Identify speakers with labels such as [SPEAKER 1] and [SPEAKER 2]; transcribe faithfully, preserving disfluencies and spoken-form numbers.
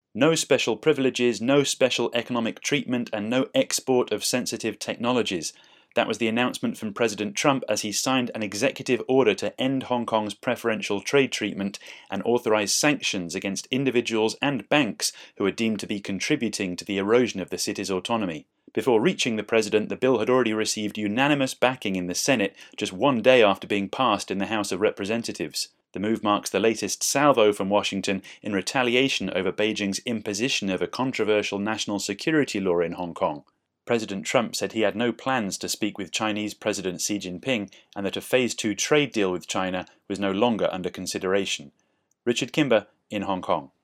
[SPEAKER 1] No special privileges, no special economic treatment, and no export of sensitive technologies. That was the announcement from President Trump as he signed an executive order to end Hong Kong's preferential trade treatment and authorize sanctions against individuals and banks who are deemed to be contributing to the erosion of the city's autonomy. Before reaching the president, the bill had already received unanimous backing in the Senate just one day after being passed in the House of Representatives. The move marks the latest salvo from Washington in retaliation over Beijing's imposition of a controversial national security law in Hong Kong. President Trump said he had no plans to speak with Chinese President Xi Jinping and that a Phase two trade deal with China was no longer under consideration. Richard Kimber in Hong Kong.